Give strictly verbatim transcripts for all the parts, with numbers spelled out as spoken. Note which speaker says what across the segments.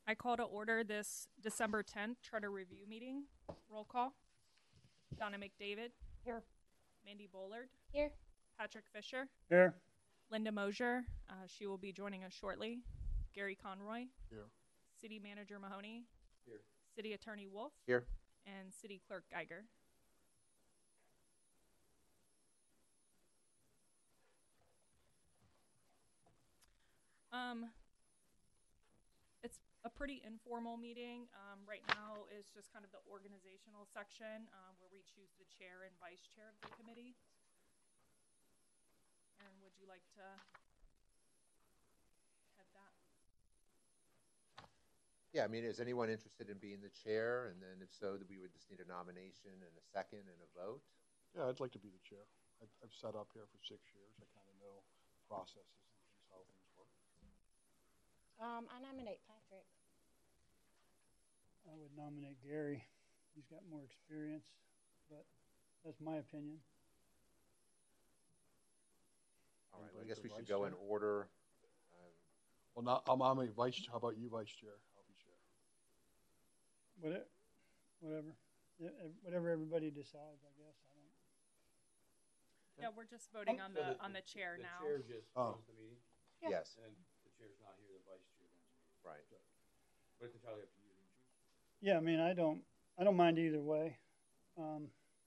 Speaker 1: I call to order this December tenth charter review meeting. Roll call. Donna McDavid.
Speaker 2: Here.
Speaker 1: Mandy Bullard.
Speaker 2: Here.
Speaker 1: Patrick Fisher.
Speaker 3: Here.
Speaker 1: Linda Mosier. Uh, she will be joining us shortly. Gary Conroy.
Speaker 3: Here.
Speaker 1: City Manager Mahoney.
Speaker 3: Here.
Speaker 1: City Attorney Wolf.
Speaker 3: Here.
Speaker 1: And City Clerk Geiger. Um, it's a pretty informal meeting. Um, right now is just kind of the organizational section uh, where we choose the chair and vice chair of the committee. Aaron, would you like to head that?
Speaker 4: Yeah, I mean, is anyone interested in being the chair? And then if so, that we would just need a nomination and a second and a vote.
Speaker 3: Yeah, I'd like to be the chair. I've, I've sat up here for six years. I kind of know processes and things, how things work.
Speaker 2: Um, I nominate Patrick.
Speaker 5: I would nominate Gary. He's got more experience, but that's my opinion.
Speaker 4: All right, well, I
Speaker 3: Anybody
Speaker 4: guess
Speaker 3: for
Speaker 4: we should
Speaker 3: vice
Speaker 4: go in
Speaker 3: chair?
Speaker 4: order. Um,
Speaker 3: Well, now, I'm, I'm a vice, how about you, vice chair? I'll be chair.
Speaker 5: Whatever, whatever, Eh, eh, whatever everybody decides, I guess. I don't.
Speaker 1: Yeah, we're just voting on
Speaker 6: So
Speaker 1: the on the chair
Speaker 6: the
Speaker 1: now.
Speaker 6: chair just
Speaker 3: Oh.
Speaker 6: runs the meeting,
Speaker 2: Yeah.
Speaker 4: Yes,
Speaker 6: and the chair's not here, the vice chair runs the meeting.
Speaker 4: right.
Speaker 6: But it's entirely up to you. You choose.
Speaker 5: Yeah, I mean, I don't. I don't mind either way. Um,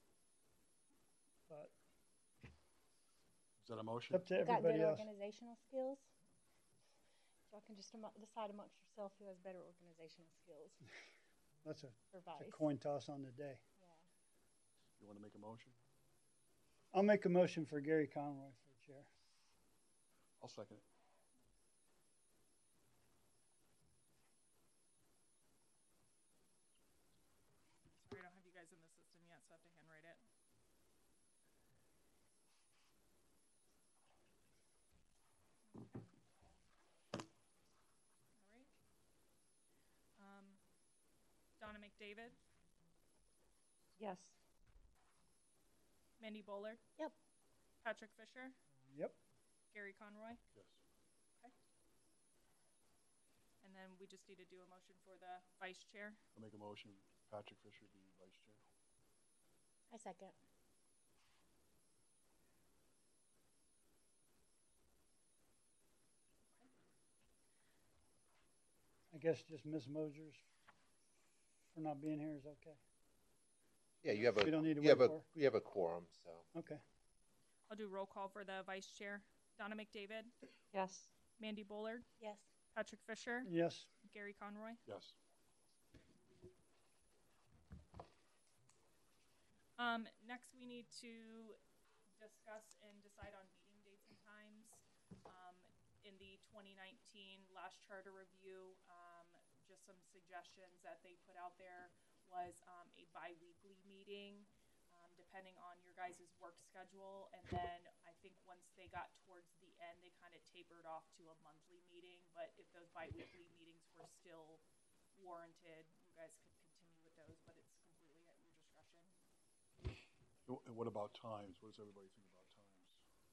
Speaker 5: but
Speaker 3: Is that a motion?
Speaker 5: up to
Speaker 2: Got
Speaker 5: everybody
Speaker 2: good
Speaker 5: else.
Speaker 2: organizational skills. Y'all can just amo- decide amongst yourself who has better organizational skills
Speaker 5: That's a,
Speaker 2: for
Speaker 5: that's
Speaker 2: vice.
Speaker 5: a coin toss on the day.
Speaker 2: Yeah.
Speaker 3: You want to make a motion?
Speaker 5: I'll make a motion for Gary Conroy for chair.
Speaker 3: I'll second it.
Speaker 1: Sorry, I don't have you guys in the system yet, so I have to handwrite it. All right. Um, Donna McDavid.
Speaker 2: Yes.
Speaker 1: Mandy Bullard.
Speaker 2: Yep.
Speaker 1: Patrick Fisher.
Speaker 5: Yep.
Speaker 1: Gary Conroy.
Speaker 3: Yes.
Speaker 1: And then we just need to do a motion for the vice chair.
Speaker 3: I'll make a motion, Patrick Fisher be vice chair.
Speaker 2: I second.
Speaker 5: I guess just Miss Mosier's for not being here is okay.
Speaker 4: Yeah, you have a,
Speaker 5: We don't need to
Speaker 4: you have
Speaker 5: wait
Speaker 4: a,
Speaker 5: for her?
Speaker 4: you have a quorum, so.
Speaker 5: Okay.
Speaker 1: I'll do roll call for the vice chair. Donna McDavid.
Speaker 2: Yes.
Speaker 1: Mandy Bullard.
Speaker 2: Yes.
Speaker 1: Patrick Fisher.
Speaker 5: Yes.
Speaker 1: Gary Conroy.
Speaker 3: Yes.
Speaker 1: Um, next, we need to discuss and decide on meeting dates and times. Um, in the twenty nineteen last charter review, um, just some suggestions that they put out there was um, a bi-weekly meeting, um, depending on your guys' work schedule. And then I think once they got towards the end, they kind of tapered off to a monthly meeting. But if those bi-weekly meetings were still warranted, you guys could continue with those, but it's completely at your discretion.
Speaker 3: And what about times? What does everybody think about times?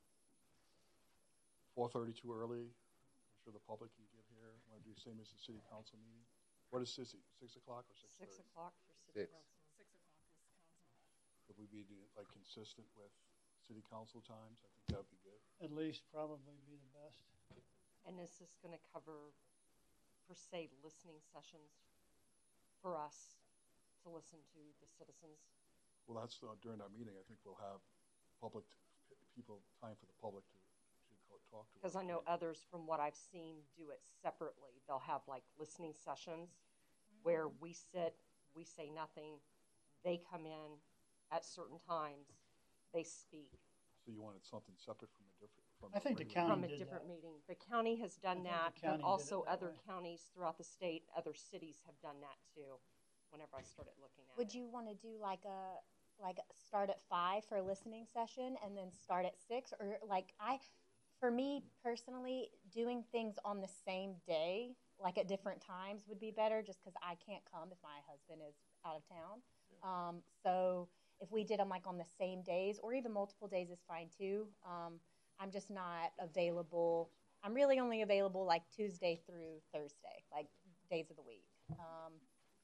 Speaker 3: Four thirty too early? I'm sure the public can get here. Want to do the same as the city council meeting? What is Sissy? Six o'clock or six thirty?
Speaker 2: Six o'clock for city
Speaker 4: Six.
Speaker 2: council.
Speaker 1: Six o'clock is council.
Speaker 3: Could we be doing, like consistent with city council times? I think that would be good.
Speaker 5: At least probably be the best.
Speaker 7: And is this going to cover, per se, listening sessions for us to listen to the citizens?
Speaker 3: Well, that's uh, during our meeting. I think we'll have public p- people time for the public to to go talk to.
Speaker 7: Because
Speaker 3: us.
Speaker 7: I know others, from what I've seen, do it separately. They'll have like listening sessions where we sit, we say nothing, they come in at certain times, they speak.
Speaker 3: So you wanted something separate from a different. From
Speaker 5: I think the
Speaker 3: regular-
Speaker 5: county
Speaker 7: From a
Speaker 5: did
Speaker 7: different
Speaker 5: that.
Speaker 7: meeting. The county has done
Speaker 5: I think
Speaker 7: that,
Speaker 5: the county did
Speaker 7: but
Speaker 5: it
Speaker 7: also
Speaker 5: that
Speaker 7: other
Speaker 5: way.
Speaker 7: counties throughout the state, other cities have done that too, whenever I started looking at it.
Speaker 2: Would you want to do like a like start at five for a listening session and then start at six, or like I, for me personally, doing things on the same day, like at different times, would be better. Just because I can't come if my husband is out of town. Um, so if we did them like on the same days, or even multiple days, is fine too. Um, I'm just not available. I'm really only available like Tuesday through Thursday. Like days of the week. Um,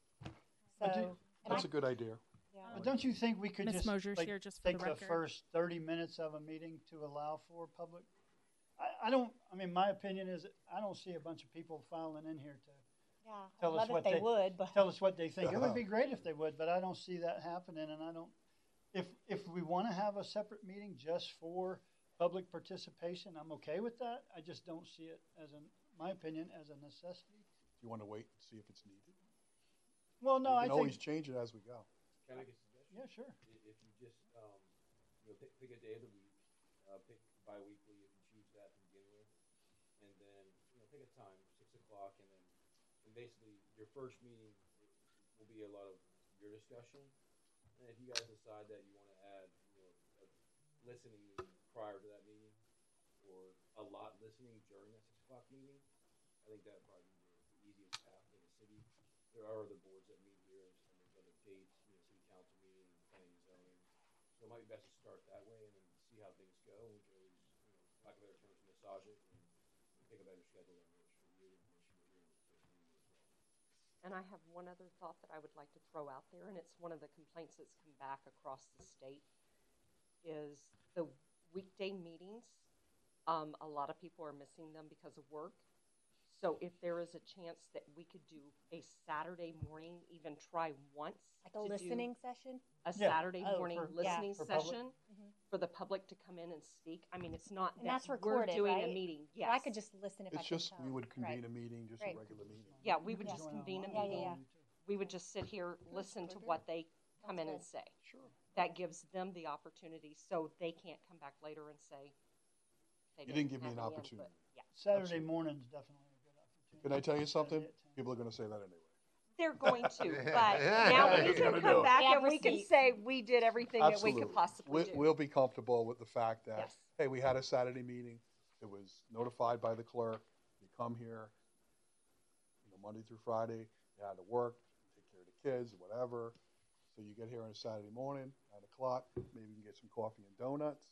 Speaker 5: But do-
Speaker 2: so, and
Speaker 3: That's
Speaker 2: I,
Speaker 3: a good idea.
Speaker 2: yeah.
Speaker 5: But don't you think we could
Speaker 1: Miss
Speaker 5: just,
Speaker 1: Mosier's
Speaker 5: like,
Speaker 1: here just for the
Speaker 5: take the
Speaker 1: record.
Speaker 5: first thirty minutes of a meeting to allow for public? I, I don't, I mean, my opinion is, I don't see a bunch of people filing in here to
Speaker 2: Yeah, I'd
Speaker 5: Tell us
Speaker 2: love if
Speaker 5: what
Speaker 2: they
Speaker 5: they-
Speaker 2: would, but
Speaker 5: tell us what they think. It would be great if they would, but I don't see that happening, and I don't, if, if we want to have a separate meeting just for public participation, I'm okay with that. I just don't see it as a, my opinion, as a necessity.
Speaker 3: Do you want to wait and see if it's needed?
Speaker 5: Well, no,
Speaker 3: We
Speaker 5: I
Speaker 3: can always
Speaker 5: think,
Speaker 3: change it as we go.
Speaker 6: Can I make a suggestion?
Speaker 5: yeah, sure.
Speaker 6: I- If you just, um, you know, pick, pick a day of the week, uh, pick bi-weekly if you choose that to begin with. And then, you know, pick a time, six o'clock, and then, and basically your first meeting will be a lot of your discussion. And if you guys decide that you want to add, you know, a listening meeting prior to that meeting, or a lot listening during that six o'clock meeting, I think that would probably be the, the easiest path for the city. There are other boards that meet here, and there's other dates, you know, city council meeting, planning and zoning. So it might be best to start that way and then see how things go. We can always, you know, lack of better terms, massage it and, and pick a better schedule that works for you and once you're here with the meeting as well.
Speaker 7: And I have one other thought that I would like to throw out there, and it's one of the complaints that's come back across the state, is the weekday meetings. Um, a lot of people are missing them because of work. So if there is a chance that we could do a Saturday morning, even try once.
Speaker 2: like a
Speaker 7: to do
Speaker 2: listening session.
Speaker 7: A
Speaker 5: Yeah.
Speaker 7: Saturday
Speaker 2: Oh,
Speaker 7: morning
Speaker 5: for-
Speaker 2: yeah.
Speaker 7: listening
Speaker 5: For public.
Speaker 7: session
Speaker 2: Mhm.
Speaker 7: for the public to come in and speak. I mean, it's not
Speaker 2: And
Speaker 7: that
Speaker 2: that's
Speaker 7: we're
Speaker 2: recorded,
Speaker 7: doing a
Speaker 2: right?
Speaker 7: meeting.
Speaker 2: So
Speaker 7: Yes.
Speaker 2: I could just listen if I
Speaker 3: It's
Speaker 2: can
Speaker 3: just,
Speaker 2: come.
Speaker 3: we would convene
Speaker 2: Right.
Speaker 3: a meeting, just a
Speaker 2: Right.
Speaker 3: regular meeting.
Speaker 7: Yeah, we
Speaker 5: You
Speaker 7: would
Speaker 5: can
Speaker 7: just
Speaker 5: join
Speaker 7: convene a
Speaker 5: online
Speaker 2: Yeah,
Speaker 5: if you
Speaker 2: yeah,
Speaker 7: meeting.
Speaker 2: yeah.
Speaker 5: want to.
Speaker 7: We would just sit here, listen to
Speaker 2: Okay.
Speaker 7: what they come in
Speaker 2: Sounds
Speaker 7: and
Speaker 2: good.
Speaker 7: say.
Speaker 3: Sure.
Speaker 7: That gives them the opportunity, so they can't come back later and say they
Speaker 3: You didn't give me
Speaker 7: have
Speaker 3: an
Speaker 7: any
Speaker 3: opportunity.
Speaker 7: input. Yeah,
Speaker 5: Saturday
Speaker 3: Absolutely.
Speaker 5: morning's definitely a good opportunity.
Speaker 3: Can I tell you something?
Speaker 5: Saturday at ten.
Speaker 3: People are gonna say that anyway.
Speaker 7: they're going to, but now we
Speaker 3: They're
Speaker 7: can
Speaker 3: gonna do
Speaker 7: come
Speaker 3: it.
Speaker 7: back
Speaker 2: They have
Speaker 7: and we can
Speaker 2: receipts.
Speaker 7: say we did everything that we
Speaker 3: Absolutely.
Speaker 7: could possibly
Speaker 3: We-
Speaker 7: do.
Speaker 3: We'll be comfortable with the fact that,
Speaker 7: Yes.
Speaker 3: hey, we had a Saturday meeting. It was notified by the clerk. You come here, you know, Monday through Friday. You had to work, take care of the kids, whatever. So you get here on a Saturday morning, nine o'clock. Maybe you can get some coffee and donuts,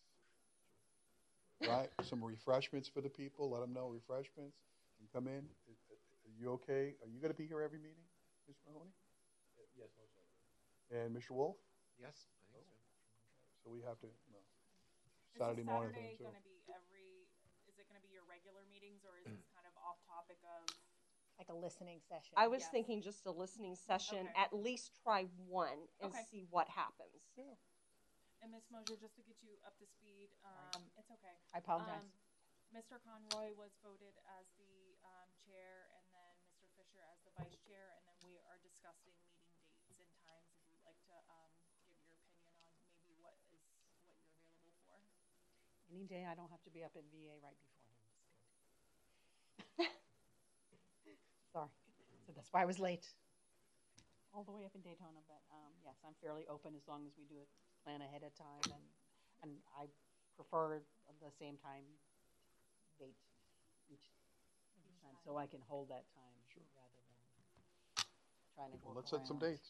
Speaker 3: right? Some refreshments for the people. Let them know refreshments. You come in. Are you okay? Are you going to be here every meeting, Miz Mahoney?
Speaker 6: Uh, Yes, most likely.
Speaker 3: And Mister Wolf?
Speaker 4: Yes, I think so.
Speaker 3: So we have to, you know,
Speaker 1: Is
Speaker 3: Saturday
Speaker 1: this
Speaker 3: morning for
Speaker 1: Saturday
Speaker 3: them too.
Speaker 1: gonna be every, is it gonna be your regular meetings, or is this kind of off topic of?
Speaker 2: Like a listening session.
Speaker 7: I was
Speaker 1: Yes.
Speaker 7: thinking just a listening session,
Speaker 1: Okay.
Speaker 7: at least try one and
Speaker 1: Okay.
Speaker 7: see what happens.
Speaker 1: And Miz Mosier, just to get you up to speed, um, it's okay.
Speaker 8: I apologize.
Speaker 1: Um, Mister Conroy was voted as the, um, chair, and then Mister Fisher as the vice chair, and then we are discussing meeting dates and times, if you'd like to, um, give your opinion on maybe what is, what you're available for.
Speaker 8: Any day I don't have to be up at V A right beforehand is good. Sorry. So that's why I was late. All the way up in Daytona, but um, yes, I'm fairly open as long as we do it, plan ahead of time, and and I prefer the same time date each, each time, so I can hold that time rather than trying to go.
Speaker 3: Well, let's
Speaker 8: four
Speaker 3: set some
Speaker 8: hours.
Speaker 3: dates.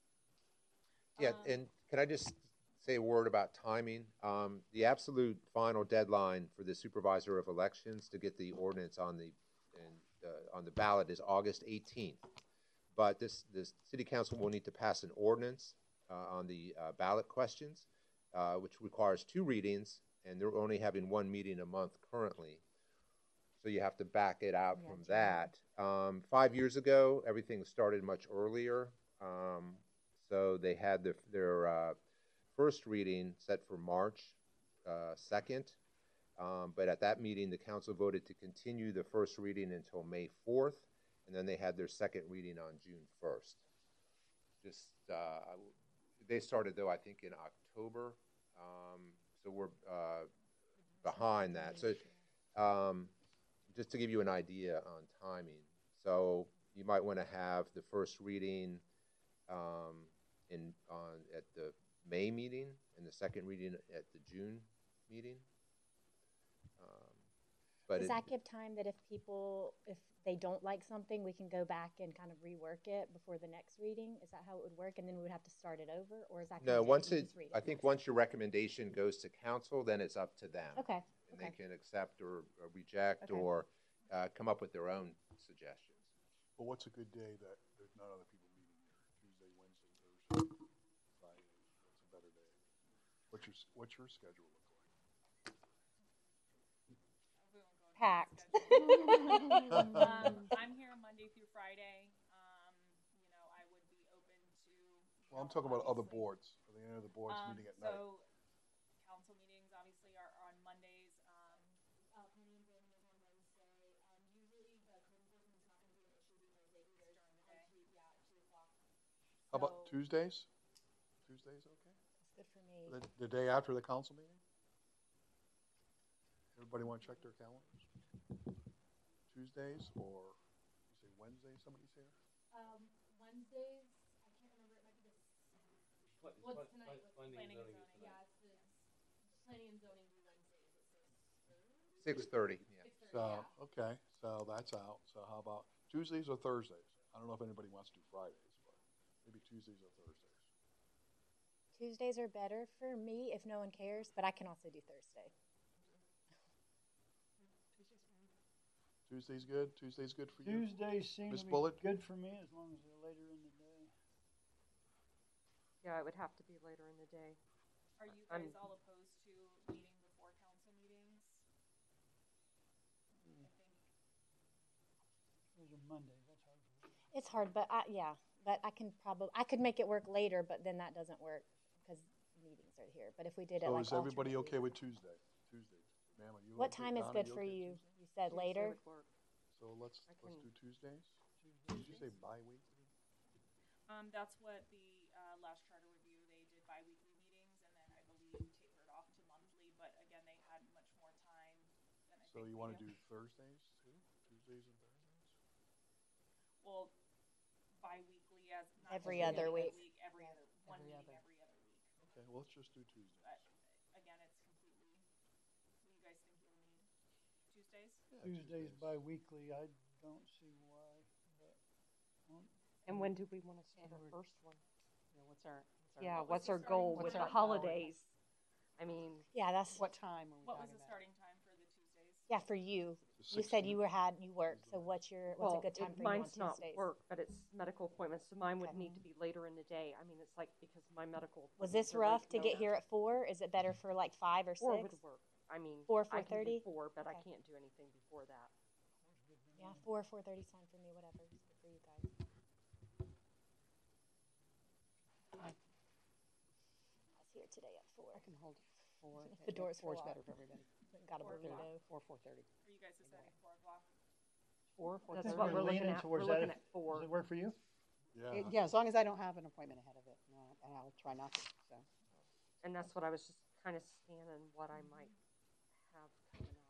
Speaker 4: Yeah,
Speaker 1: Um,
Speaker 4: and can I just say a word about timing? Um, the absolute final deadline for the supervisor of elections to get the ordinance on the, and, uh, on the ballot is August eighteenth. But this, this city council will need to pass an ordinance, uh, on the, uh, ballot questions, uh, which requires two readings, and they're only having one meeting a month currently. So you have to back it out
Speaker 2: Yeah,
Speaker 4: from
Speaker 2: January.
Speaker 4: that. Um, five years ago, everything started much earlier. Um, so they had their, their uh, first reading set for March uh, second. Um, but at that meeting, the council voted to continue the first reading until May fourth. And then they had their second reading on June first. Just, uh, they started though, I think in October. Um, so we're uh, behind that. So um, just to give you an idea on timing. So you might want to have the first reading um, in on at the May meeting and the second reading at the June meeting. Um, but
Speaker 2: Does
Speaker 4: it,
Speaker 2: that give time that if people, if they don't like something, we can go back and kind of rework it before the next reading? Is that how it would work? And then we would have to start it over? Or is that?
Speaker 4: no,
Speaker 2: gonna
Speaker 4: once
Speaker 2: you
Speaker 4: it,
Speaker 2: just read
Speaker 4: I think once your recommendation goes to council, then it's up to them.
Speaker 2: Okay,
Speaker 4: And
Speaker 2: okay.
Speaker 4: they can accept or, or reject
Speaker 2: Okay.
Speaker 4: or uh, come up with their own suggestions.
Speaker 3: But what's a good day that there's not other people meeting here? Tuesday, Wednesday, Thursday, Friday? What's a better day? What's your, s- what's your schedule look like?
Speaker 1: We won't go into
Speaker 2: Packed.
Speaker 1: schedule. um, I'm here Monday through Friday. Um, you know, I would be open to. you
Speaker 3: Well, I'm
Speaker 1: know,
Speaker 3: talking about other
Speaker 1: obviously-
Speaker 3: boards. Are there any other boards
Speaker 1: Um,
Speaker 3: meeting at night?
Speaker 1: so, council meetings obviously are on Mondays. Um,
Speaker 2: Uh, planning and zoning is on Wednesday. Um, usually the code enforcement's not gonna be an issue because they do theirs
Speaker 1: During the
Speaker 2: on
Speaker 1: day.
Speaker 2: two, yeah, at two o'clock.
Speaker 3: How about
Speaker 1: so-
Speaker 3: Tuesdays? Tuesdays, okay?
Speaker 2: That's good for me.
Speaker 3: The, the day after the council meeting? Everybody want to check their calendars? Tuesdays or, you say Wednesday, somebody's here?
Speaker 2: Um, Wednesdays, I can't remember, it might be the,
Speaker 6: Pla-
Speaker 2: What's
Speaker 6: pla-
Speaker 2: tonight?
Speaker 6: pla-
Speaker 2: What's
Speaker 6: Planning and
Speaker 1: planning and
Speaker 6: zoning is
Speaker 1: zoning?
Speaker 6: tonight.
Speaker 2: yeah, it's the, planning and zoning do Wednesdays at six thirty?
Speaker 4: Six thirty, yeah.
Speaker 2: Six thirty,
Speaker 3: So,
Speaker 2: yeah.
Speaker 3: okay, so that's out. So how about Tuesdays or Thursdays? I don't know if anybody wants to do Fridays, but maybe Tuesdays or Thursdays.
Speaker 2: Tuesdays are better for me if no one cares, but I can also do Thursday.
Speaker 3: Tuesday's good? Tuesday's good for you?
Speaker 5: Tuesdays seem
Speaker 3: Miss
Speaker 5: to be
Speaker 3: Bullitt?
Speaker 5: good for me as long as they're later in the day.
Speaker 7: Yeah, it would have to be later in the day.
Speaker 1: are you
Speaker 7: I'm-
Speaker 1: guys all opposed to meeting before council meetings? I think.
Speaker 5: Those are Mondays, that's hard for me.
Speaker 2: It's hard, but I, yeah, but I can probably, I could make it work later, but then that doesn't work because meetings are here. But if we did it
Speaker 3: So
Speaker 2: like
Speaker 3: is everybody
Speaker 2: alternate
Speaker 3: okay
Speaker 2: weeks-
Speaker 3: with Tuesday? Tuesdays? Ma'am, are you
Speaker 2: What
Speaker 3: okay?
Speaker 2: time is
Speaker 3: Donna,
Speaker 2: good
Speaker 3: you
Speaker 2: for
Speaker 3: okay
Speaker 2: you?
Speaker 3: Tuesday?
Speaker 2: You said
Speaker 7: Tuesday
Speaker 2: later?
Speaker 7: would work.
Speaker 3: So let's,
Speaker 7: I
Speaker 3: let's
Speaker 7: can-
Speaker 3: do Tuesdays?
Speaker 5: Tuesdays.
Speaker 3: Did you say bi-weekly?
Speaker 1: Um, that's what the, uh, last charter review, they did bi-weekly meetings and then I believe tapered off to monthly, but again, they had much more time than I
Speaker 3: So
Speaker 1: think
Speaker 3: you
Speaker 1: we
Speaker 3: want to
Speaker 1: do.
Speaker 3: do Thursdays too? Tuesdays and Thursdays?
Speaker 1: Well, bi-weekly as, not
Speaker 2: Every
Speaker 1: just
Speaker 2: other
Speaker 1: every
Speaker 2: week.
Speaker 1: Every other, one
Speaker 8: Every
Speaker 1: meeting
Speaker 8: other.
Speaker 1: every other week.
Speaker 3: Okay, well, let's just do Tuesdays.
Speaker 1: But again, it's completely, what do you guys think you'll need? Tuesdays?
Speaker 3: Yeah,
Speaker 5: Tuesdays bi-weekly, I don't see why, but, um,
Speaker 7: And when do we want to start our
Speaker 8: Edward.
Speaker 7: first one?
Speaker 8: You know, what's our, what's our?
Speaker 7: Yeah,
Speaker 1: What was
Speaker 7: what's
Speaker 1: the
Speaker 7: our
Speaker 1: starting
Speaker 7: goal
Speaker 1: time?
Speaker 7: with the
Speaker 8: What's our hour?
Speaker 7: holidays? I mean,
Speaker 2: Yeah, that's,
Speaker 8: What time are we
Speaker 1: What was
Speaker 8: talking
Speaker 1: the
Speaker 8: about?
Speaker 1: starting time for the Tuesdays?
Speaker 2: yeah, for you.
Speaker 3: The
Speaker 2: You said you
Speaker 3: sixteenth?
Speaker 2: were had, you work, so what's your, what's
Speaker 7: well,
Speaker 2: a good time
Speaker 7: it-
Speaker 2: for you on
Speaker 7: mine's not
Speaker 2: Tuesdays?
Speaker 7: work, but it's medical appointments, so mine would
Speaker 2: Okay.
Speaker 7: need to be later in the day. I mean, it's like because my medical.
Speaker 2: Was
Speaker 7: appointments
Speaker 2: this
Speaker 7: are late
Speaker 2: rough to get
Speaker 7: notice.
Speaker 2: here at four? Is it better for like five or
Speaker 7: Four
Speaker 2: six?
Speaker 7: would work. I mean,
Speaker 2: Four,
Speaker 7: I can do
Speaker 2: 4:30?
Speaker 7: four, but I
Speaker 2: Okay.
Speaker 7: can't do anything before that.
Speaker 2: Yeah, four, four thirty's fine for me, whatever, it's good for you guys. I was here today at four.
Speaker 8: I can hold four.
Speaker 2: The door's
Speaker 8: Four's
Speaker 2: full.
Speaker 8: better for everybody.
Speaker 2: Got a
Speaker 1: Four o'clock.
Speaker 2: burrito.
Speaker 8: Four, four thirty.
Speaker 1: Are you guys deciding four o'clock?
Speaker 8: Four, four
Speaker 7: That's
Speaker 8: thirty.
Speaker 7: what
Speaker 5: we're
Speaker 7: we're looking
Speaker 5: leaning
Speaker 7: at.
Speaker 5: towards
Speaker 7: We're
Speaker 5: that
Speaker 7: looking
Speaker 5: if-
Speaker 7: at four.
Speaker 5: does it work for you?
Speaker 3: Yeah.
Speaker 8: It- Yeah, as long as I don't have an appointment ahead of it, no, and I'll try not to, so.
Speaker 7: And that's what I was just kind of scanning what I might have coming up.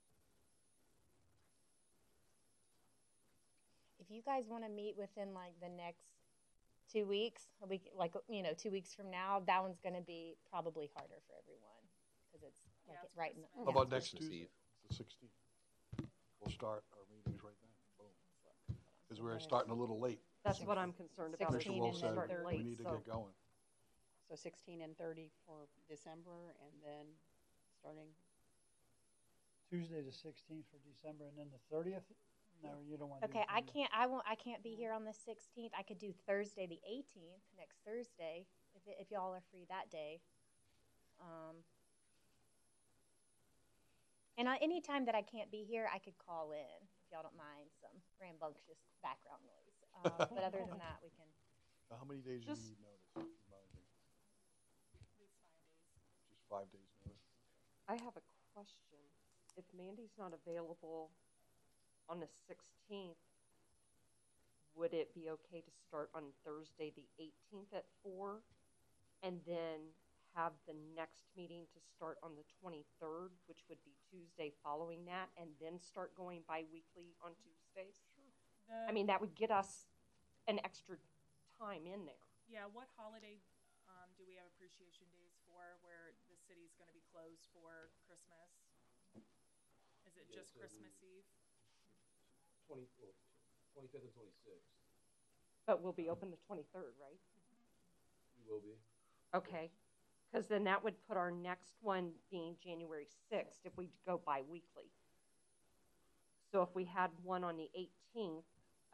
Speaker 2: If you guys want to meet within like the next two weeks, a week, like, you know, two weeks from now, that one's going to be probably harder for everyone because it's like
Speaker 1: Yeah,
Speaker 2: it
Speaker 1: it's
Speaker 2: right in the.
Speaker 1: Christmas.
Speaker 3: How
Speaker 2: yeah.
Speaker 3: about next
Speaker 4: Christmas
Speaker 3: Tuesday?
Speaker 4: Eve.
Speaker 3: The sixteenth. We'll start our meetings right then. Boom. Because we're starting a little late.
Speaker 7: That's what I'm concerned about. is
Speaker 3: Commissioner
Speaker 8: sixteen
Speaker 3: Will
Speaker 8: and
Speaker 3: said
Speaker 8: then
Speaker 7: starting
Speaker 8: thirty.
Speaker 3: we
Speaker 7: late,
Speaker 3: need to
Speaker 7: so-
Speaker 3: get going.
Speaker 8: So sixteen and thirty for December, and then starting,
Speaker 5: Tuesday the sixteenth for December, and then the thirtieth? No, you don't want to do
Speaker 2: Okay,
Speaker 5: the
Speaker 2: I
Speaker 5: 30th.
Speaker 2: can't. I won't. I can't be here on the sixteenth. I could do Thursday the eighteenth, next Thursday, if it, if y'all are free that day. Um, and I, any time that I can't be here, I could call in if y'all don't mind some rambunctious background noise. Um, but other than that, we can.
Speaker 3: Now, how many days do you
Speaker 7: Just-
Speaker 3: need notice? Remind me.
Speaker 1: At least five days.
Speaker 3: Just five days notice?
Speaker 7: I have a question. If Mandy's not available on the sixteenth, would it be okay to start on Thursday, the eighteenth at four? And then have the next meeting to start on the twenty-third, which would be Tuesday following that, and then start going bi-weekly on Tuesdays? I mean, that would get us an extra time in there.
Speaker 1: Yeah, what holiday, um, do we have appreciation days for where the city's gonna be closed for Christmas? Is it
Speaker 6: Yeah,
Speaker 1: just
Speaker 6: so
Speaker 1: Christmas
Speaker 6: we-
Speaker 1: Eve?
Speaker 6: Twenty, well, twenty-fifth and twenty-sixth,
Speaker 7: But we'll be open the twenty-third, right?
Speaker 6: we will be.
Speaker 7: Okay, because then that would put our next one being January sixth if we go bi-weekly. So if we had one on the eighteenth,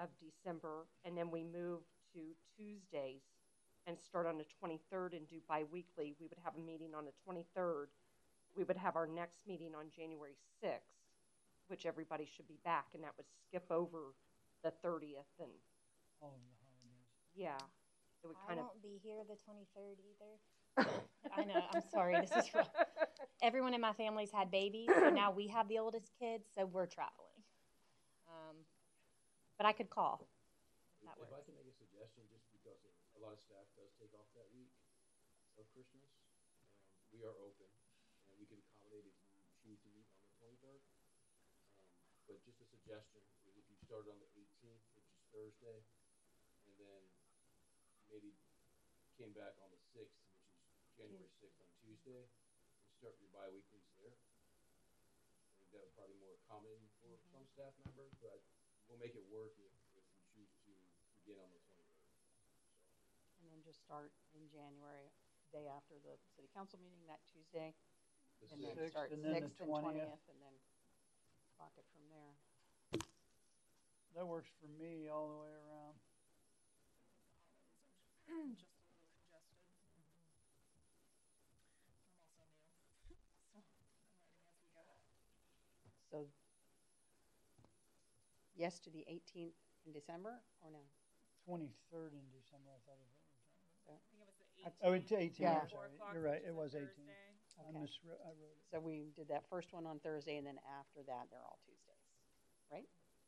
Speaker 7: of December, and then we move to Tuesdays and start on the twenty-third and do bi-weekly, we would have a meeting on the twenty-third. We would have our next meeting on January sixth, which everybody should be back, and that would skip over the thirtieth. And
Speaker 5: All of the holidays.
Speaker 7: yeah, it would
Speaker 2: I
Speaker 7: kind of.
Speaker 2: won't be here the twenty-third either. I know. I'm sorry. This is rough. Everyone in my family's had babies, so now we have the oldest kids, so we're traveling. Um, but I could call. If that
Speaker 6: If I
Speaker 2: works.
Speaker 6: can make a suggestion, just because a lot of staff does take off that week of Christmas, um, we are open, and we can accommodate if you choose to meet on the twenty-third. Um, but just a suggestion is if you started on the eighteenth, which is Thursday, and then maybe came back on the sixth, which is January sixth on Tuesday, and start your bi-weeklies there. I think that would probably be more accommodating for some staff members, but we'll make it work if, if you choose to begin on the twenty-third.
Speaker 8: And then just start in January, day after the city council meeting, that Tuesday.
Speaker 6: The
Speaker 8: And then
Speaker 6: sixth,
Speaker 8: start
Speaker 5: and then the
Speaker 8: sixth and
Speaker 5: twentieth.
Speaker 8: twentieth, and then clock it from there.
Speaker 5: That works for me all the way around.
Speaker 1: Just a little congested. I'm also new, so I'm learning as we go.
Speaker 8: So, yes to the eighteenth in December, or no?
Speaker 5: Twenty-third in December, I thought it was.
Speaker 1: I think it was the
Speaker 5: I-
Speaker 1: eighteenth.
Speaker 5: Oh, it's eighteen,
Speaker 8: Yeah.
Speaker 5: I'm sorry. You're right, it was eighteen. I
Speaker 8: Okay.
Speaker 5: miswrote, I wrote it.
Speaker 8: So we did that first one on Thursday, and then after that, they're all Tuesdays, right?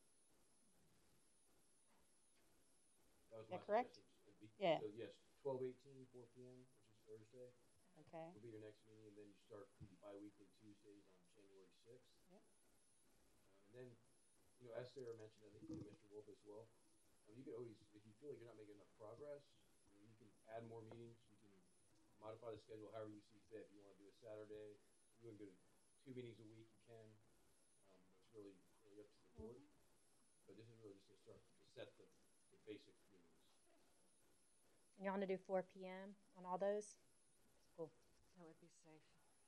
Speaker 6: That was
Speaker 8: Yeah,
Speaker 6: my
Speaker 8: correct?
Speaker 6: suggestion. It'd be-
Speaker 8: Yeah.
Speaker 6: So yes, twelve eighteen, four P M, which is Thursday,
Speaker 8: Okay.
Speaker 6: will be your next meeting, and then you start the bi-weekly Tuesdays on January sixth.
Speaker 8: Yep.
Speaker 6: Uh, and then, you know, as Sarah mentioned, I think to Mister Wolf as well, um, you could always, if you feel like you're not making enough progress, you, know, you can add more meetings, you can modify the schedule however you see fit. If you want to do a Saturday, you want to go to two meetings a week, you can. Um, it's really, really up to the board. But this is really just to start to set the, the basic meetings.
Speaker 2: And you want to do four P M on all those? Cool.
Speaker 7: That would be safe.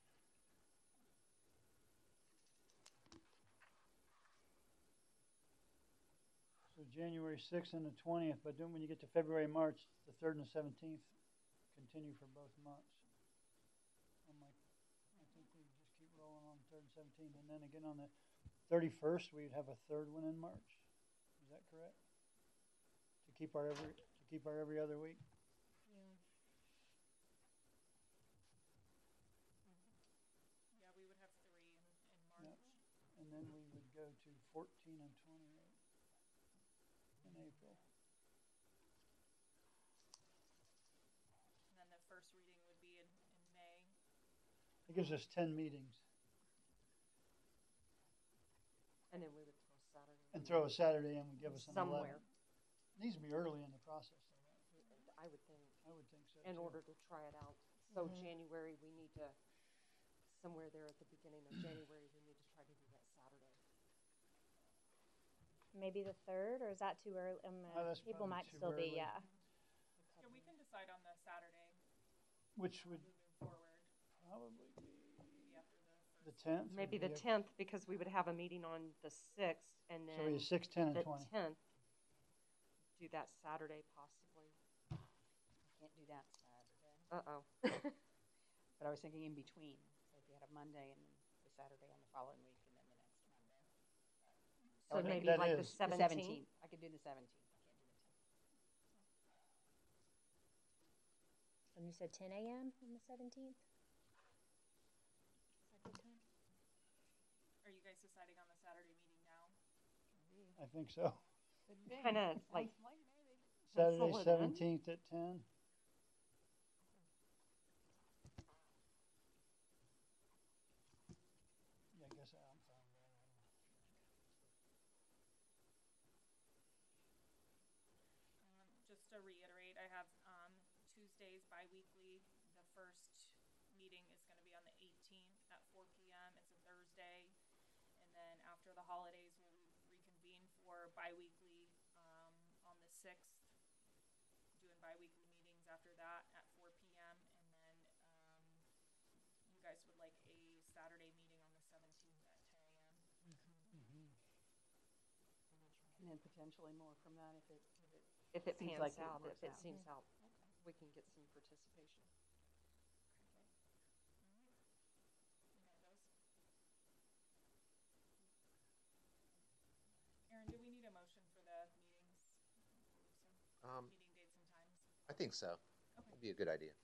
Speaker 5: So January sixth and the twentieth, but then when you get to February, March, the third and the seventeenth continue for both months. I'm like, I think we just keep rolling on the third and seventeenth, and then again on the thirty-first, we'd have a third one in March. Is that correct? To keep our every, to keep our every other week?
Speaker 2: Yeah.
Speaker 1: Yeah, we would have three in, in
Speaker 5: Yep.
Speaker 1: March.
Speaker 5: And then we would go to fourteen and twenty-eight in April.
Speaker 1: And then the first reading would be in, in May.
Speaker 5: It gives us ten meetings.
Speaker 7: And then we would throw Saturday.
Speaker 5: And throw a Saturday in would give us an eleven.
Speaker 7: Somewhere.
Speaker 5: Needs to be early in the process, though, right?
Speaker 7: I would think,
Speaker 5: I would think so.
Speaker 7: in
Speaker 5: too.
Speaker 7: order to try it out. So
Speaker 2: Mhm.
Speaker 7: January, we need to, somewhere there at the beginning of January, we need to try to do that Saturday.
Speaker 2: Maybe the third, or is that too early? Um,
Speaker 5: Oh, that's
Speaker 2: people
Speaker 5: probably
Speaker 2: might
Speaker 5: too
Speaker 2: still
Speaker 5: early.
Speaker 2: be, yeah.
Speaker 1: Yeah, we can decide on the Saturday
Speaker 5: Which would
Speaker 1: moving forward,
Speaker 5: probably be
Speaker 1: maybe after the
Speaker 5: the
Speaker 1: first.
Speaker 5: tenth.
Speaker 7: Maybe the tenth, because we would have a meeting on the sixth, and
Speaker 5: So we
Speaker 7: then
Speaker 5: have six, ten, and
Speaker 7: the
Speaker 5: twenty.
Speaker 7: tenth, do that Saturday possibly.
Speaker 8: Can't do that Saturday.
Speaker 7: Uh-oh.
Speaker 8: But I was thinking in between. So if you had a Monday and then the Saturday on the following week, and then the next Monday.
Speaker 7: So
Speaker 8: Or the-
Speaker 7: maybe
Speaker 5: that
Speaker 7: like the
Speaker 5: is-
Speaker 8: The
Speaker 7: seventeenth?
Speaker 8: seventeenth. I could do the seventeenth. I can't do the tenth.
Speaker 2: And you said ten A M on the seventeenth? Is that good time?
Speaker 1: Are you guys deciding on the Saturday meeting now?
Speaker 5: I think so.
Speaker 7: Kind of like,
Speaker 5: Saturday,
Speaker 7: Pencil it in.
Speaker 5: seventeenth at ten. Yeah, I guess I'm fine with that.
Speaker 1: Um, just to reiterate, I have, um, Tuesdays bi-weekly. The first meeting is gonna be on the eighteenth at four P M. It's a Thursday. And then after the holidays, we'll re- reconvene for bi-weekly, um, on the sixth. Doing bi-weekly meetings after that at four P M. And then, um, you guys would like a Saturday meeting on the seventeenth at ten A M.
Speaker 5: Mhm.
Speaker 8: And then potentially more from that if it, if it
Speaker 7: If it
Speaker 8: Seems
Speaker 7: pans
Speaker 8: like it
Speaker 7: out, if
Speaker 8: works
Speaker 7: it
Speaker 8: out.
Speaker 7: seems out, we can get some participation.
Speaker 1: Aaron, do we need a motion for the meetings? So,
Speaker 4: Um,
Speaker 1: meeting dates and times?
Speaker 4: I think so.
Speaker 1: Okay.
Speaker 4: That'd be a good idea.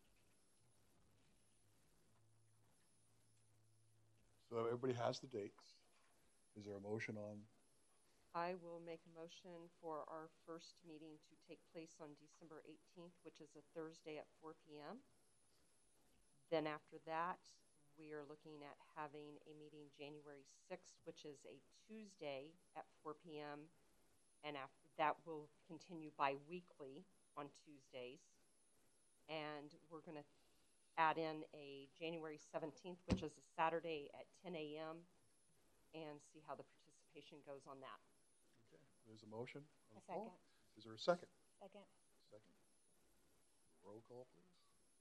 Speaker 3: So everybody has the dates. Is there a motion on?
Speaker 7: I will make a motion for our first meeting to take place on December eighteenth, which is a Thursday at four P M Then after that, we are looking at having a meeting January sixth, which is a Tuesday at four P M And after that will continue bi-weekly on Tuesdays. And we're going to add in a January seventeenth, which is a Saturday at ten A M and see how the participation goes on that.
Speaker 3: Okay, there's a motion on
Speaker 2: A
Speaker 3: the floor.
Speaker 2: second.
Speaker 3: Is there a second?
Speaker 2: Second.
Speaker 3: Second. Roll call, please.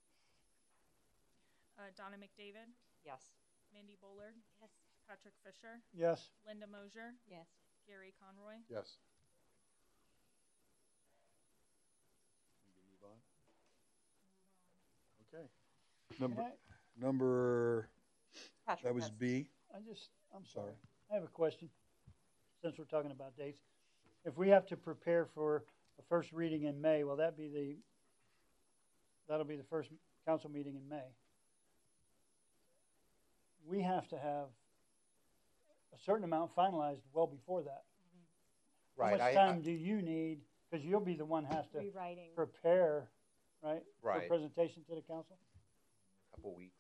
Speaker 1: Uh, Donna McDavid,
Speaker 7: Yes.
Speaker 1: Mandy Bullard,
Speaker 2: Yes.
Speaker 1: Patrick Fisher,
Speaker 5: Yes.
Speaker 1: Linda Mosier,
Speaker 8: yes.
Speaker 1: Gary Conroy.
Speaker 3: Yes. We can move on. Okay. Number,
Speaker 5: Can
Speaker 3: number,
Speaker 7: Patrick,
Speaker 3: that was
Speaker 7: that's-
Speaker 3: B.
Speaker 5: I just, I'm
Speaker 3: Sorry.
Speaker 5: sorry. I have a question, since we're talking about dates. If we have to prepare for a first reading in May, will that be the, that'll be the first council meeting in May? We have to have a certain amount finalized well before that. How
Speaker 4: Right.
Speaker 5: much
Speaker 4: I-
Speaker 5: time
Speaker 4: I-
Speaker 5: do you need? Because you'll be the one has to
Speaker 2: Rewriting.
Speaker 5: prepare, right? For
Speaker 4: Right.
Speaker 5: presentation to the council.
Speaker 4: Couple weeks.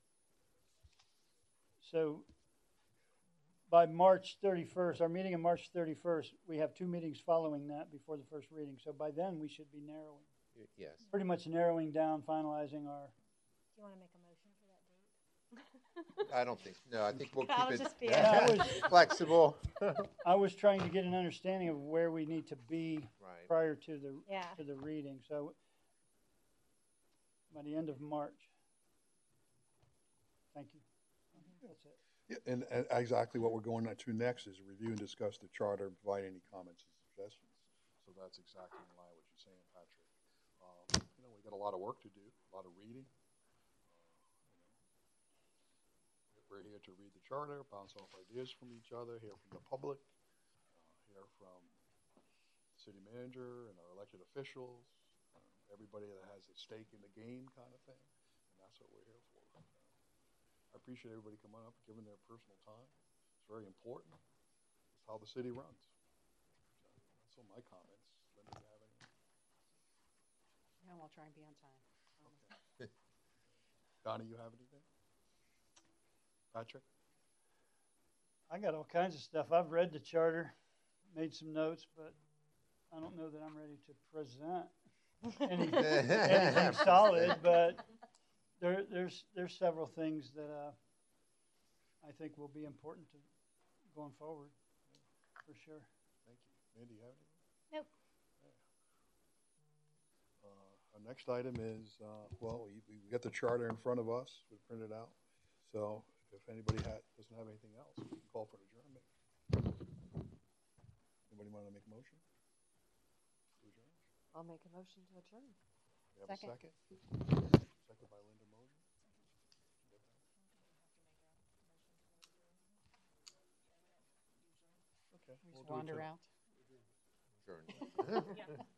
Speaker 5: So by March thirty-first, our meeting on March thirty-first, we have two meetings following that before the first reading. So by then, we should be narrowing,
Speaker 4: Y- Yes.
Speaker 5: pretty much narrowing down, finalizing our,
Speaker 2: Do you want to make a motion for that date?
Speaker 4: I don't think, no, I think we'll
Speaker 2: That'll
Speaker 4: keep it
Speaker 2: just be
Speaker 5: Yeah, I was-
Speaker 4: flexible.
Speaker 5: I was trying to get an understanding of where we need to be
Speaker 4: Right.
Speaker 5: prior to the,
Speaker 2: Yeah.
Speaker 5: to the reading. So by the end of March. Thank you. That's it.
Speaker 3: Yeah, and, and exactly what we're going to next is review and discuss the charter and provide any comments and suggestions. So that's exactly in line with what you're saying, Patrick. Um, you know, we got a lot of work to do, a lot of reading. Uh, you know, we're here to read the charter, bounce off ideas from each other, hear from the public, uh, hear from the city manager and our elected officials, uh, everybody that has a stake in the game kind of thing. And that's what we're here for. I appreciate everybody coming up, giving their personal time. It's very important. It's how the city runs. So that's all my comments. Linda, do you have any?
Speaker 8: And we'll try and be on time.
Speaker 3: Okay. Donnie, you have anything? Patrick?
Speaker 5: I got all kinds of stuff. I've read the charter, made some notes, but I don't know that I'm ready to present any, anything solid, but there, there's, there's several things that, uh, I think will be important to going forward, for sure.
Speaker 3: Thank you. Mandy, you have anything?
Speaker 2: Nope.
Speaker 3: Uh, our next item is, uh, well, we, we got the charter in front of us, we printed out. So if anybody ha doesn't have anything else, we can call for an adjournment. Anybody want to make a motion? To adjourn?
Speaker 7: I'll make a motion to adjourn.
Speaker 3: We have a
Speaker 2: Second.
Speaker 3: second? Second by Linda Moser. Okay.
Speaker 8: We
Speaker 3: we'll
Speaker 8: just
Speaker 3: do it
Speaker 8: wander
Speaker 3: too.
Speaker 8: out.
Speaker 4: Adjourned.
Speaker 1: Yeah.